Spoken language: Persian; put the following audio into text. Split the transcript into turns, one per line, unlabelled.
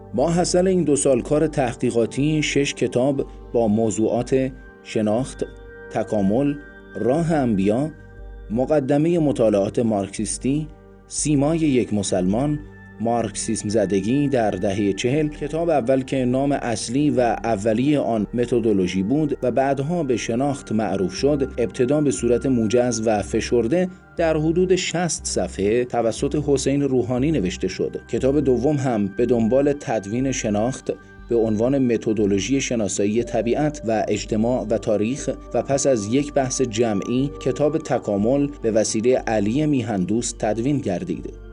ماحصل این 2 سال کار تحقیقاتی 6 کتاب با موضوعات شناخت، تکامل، راه انبیا، مقدمه مطالعات مارکسیستی، سیمای یک مسلمان، مارکسیسم زدگی در دهه 40، کتاب اول که نام اصلی و اولیه آن متدولوژی بود و بعدها به شناخت معروف شد، ابتدا به صورت موجز و فشرده در حدود 60 صفحه توسط حسین روحانی نوشته شد. کتاب دوم هم به دنبال تدوین شناخت به عنوان متدولوژی شناسایی طبیعت و اجتماع و تاریخ و پس از یک بحث جمعی کتاب تکامل به وسیله علی میهندوست تدوین گردید.